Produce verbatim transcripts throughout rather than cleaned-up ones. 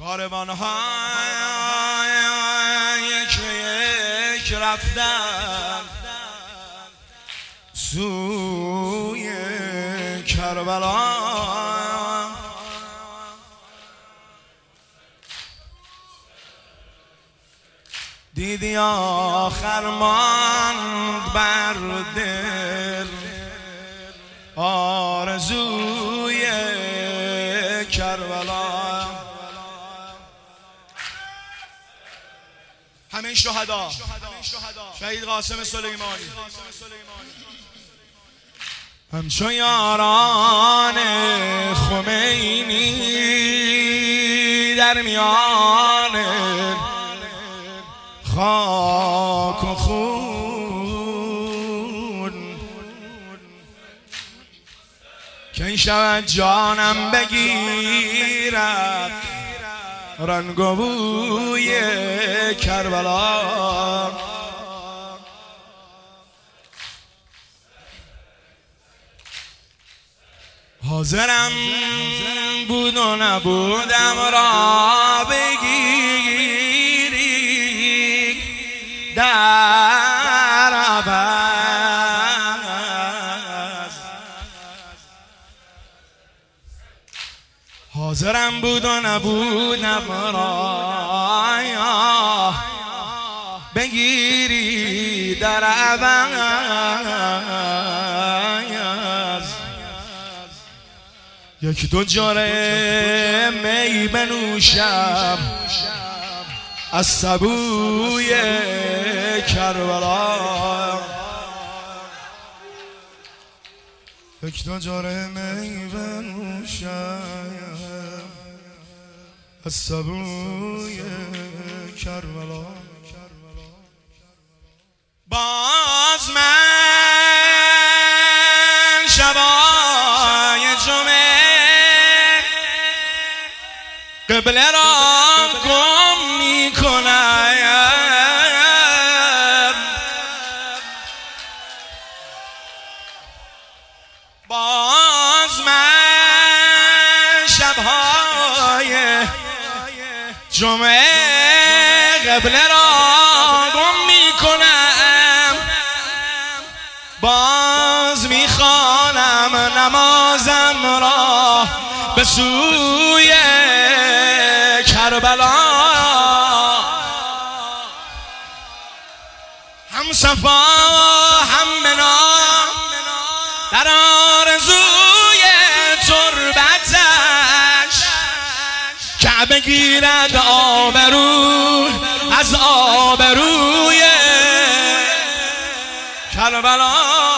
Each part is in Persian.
کاروان‌ها یک به یک رفتن سوی کربلا، دیدی آخر ماند بر دل آرزوی کربلا. همه شهدا شهید قاسم سلیمانی همچون یاران خمینی در میان خاک و خون که این شود جانم بگیرد رنگ و بوی کربلا. حاضرم بود و نبودم را بگیری در عوض، حاضرم بود و نبودم را بگیری در عوض. یک دو جاره می بنوشم از سبوی کربلا، یک دو جاره می بنوشم از سبوی کربلا. باز من شبای جمعه قبله را گم می کنم، باز من شبهای جمعه قبله را گم می کنم، باز می خوانم نمازم را به سوی کربلا. هم صفا هم منا در آرزوی تربتش کعبه گیرد آبرو از آبروی کربلا.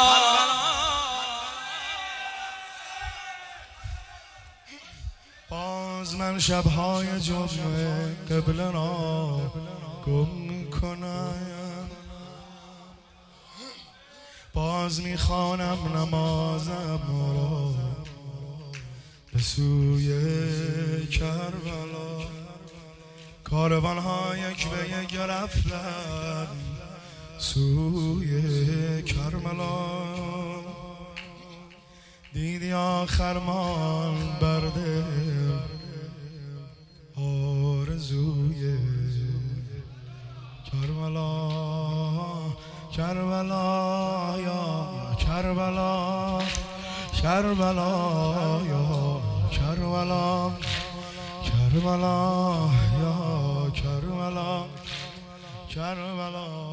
باز من شبهای جمعه قبله را گم میکنم، باز میخوانم نمازم را به سوی کربلا. کاروان‌ها یک به یک رفتن سوی کربلا، دیدی آخر مان بر دل آرزوی کربلا. کربلا یا کربلا، کربلا یا کربلا، کربلا یا کربلا، کربلا.